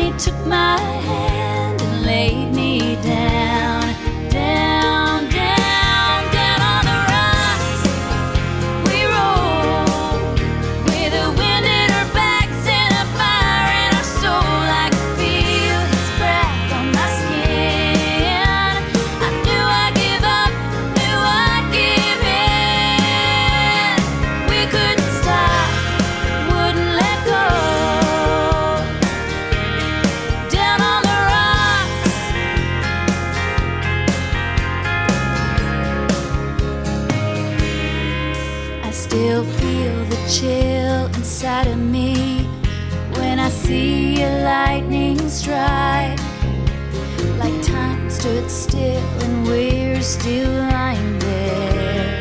he took my hand and laid me down, down, down, down on the rocks. We rolled with the wind in our backs and a fire in our soul. I could feel his breath on my skin. I knew I'd give up, knew I'd give in. We couldn't stop, wouldn't let go. Down on the rocks. I still feel the chill inside of me when I see a lightning strike. Like time stood still and we're still lying there.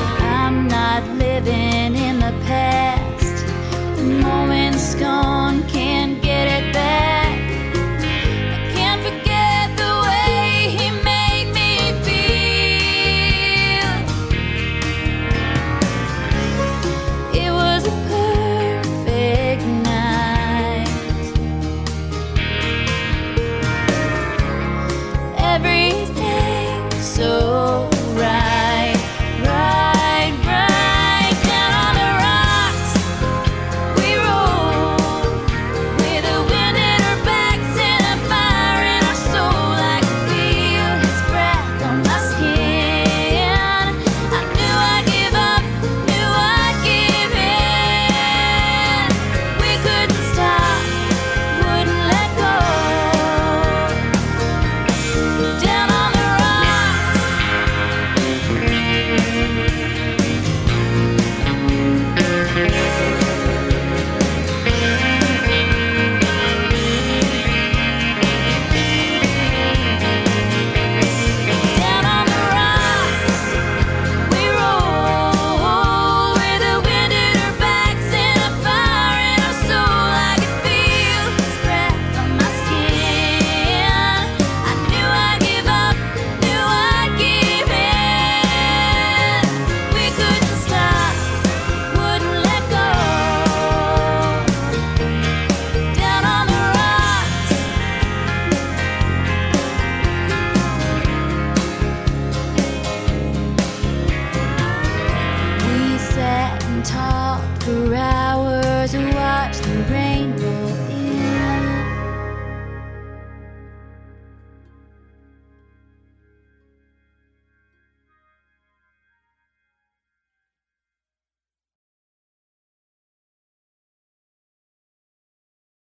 I'm not living in the past. The moment's gone.